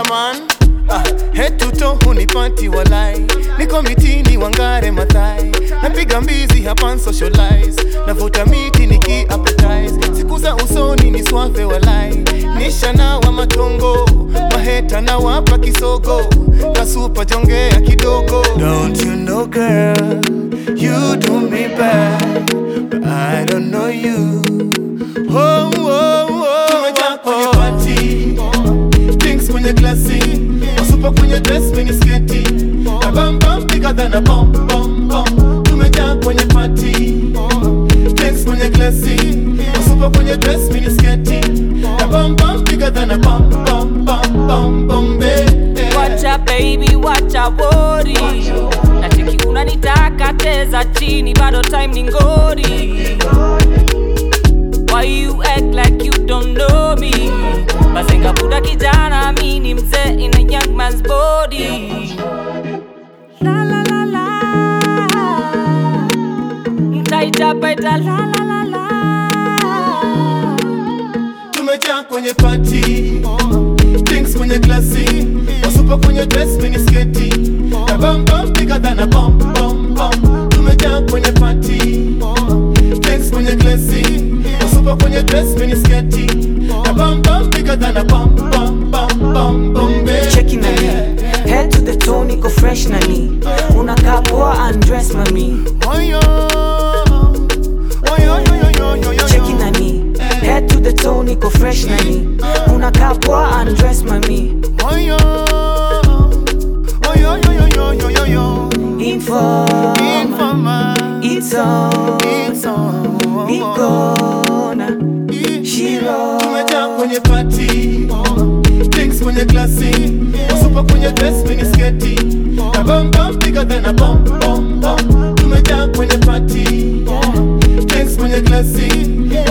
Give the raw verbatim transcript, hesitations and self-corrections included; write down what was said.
man. Ah, head to toe hunipati walai. Niko mitini wangare mathai. Napiga mbizi hapa socialize. Navuta miti niki appetize. Siku za usoni ni swafe walai. Nisha na wa matongo. Maheta na wapa kisogo. Kasupa jongea kidogo. Don't you know girl, you do me bad, but I don't know you. Oh, oh, oh. Tumejaa kwenye party, drinks kwenye glasi, wasupa kwenye dress mini sketi, na bam bam bigger than a bomb bomb bomb. Tumejaa kwenye party, drinks kwenye glasi, wasupa kwenye dress mini sketi, na bam bam bigger than a bomb bomb bomb bomb bomb. Wacha baby, wacha worry. Natiki unanitaka teza chini, bado time ni ngori. Why you act like you don't know me? Bazenga buda kijana, mini mzee in a young man's body. La la la la, mtaita peta la la la la. Tumejaa kwenye party, drinks kwenye glasi, wasupa kwenye dress mini sketi, na bam bam bigger than a bomb bomb bomb. Tumejaa kwenye party, drinks kwenye glasi, wasupa kwenye dress mini sketi, na bam bam bigger than a bomb bomb bomb bomb bomb. Checking na me, head to the toe niko fresh na ni. Unakaa poa undress mami. Oh yo, oh yo yo yo yo yo yo. Checking na me, head to the toe niko fresh na ni. Unakaa poa undress mami. Oh yo, oh yo yo yo yo yo yo yo. Informa, Informa, it's on, it's on. Ikona, Shiro. Tumejaa kwenye party, drinks kwenye glasi, wasupa kwenye dress mini sketi, na bam bam bigger than a bomb bomb bomb. Tumejaa kwenye party, drinks kwenye glasi,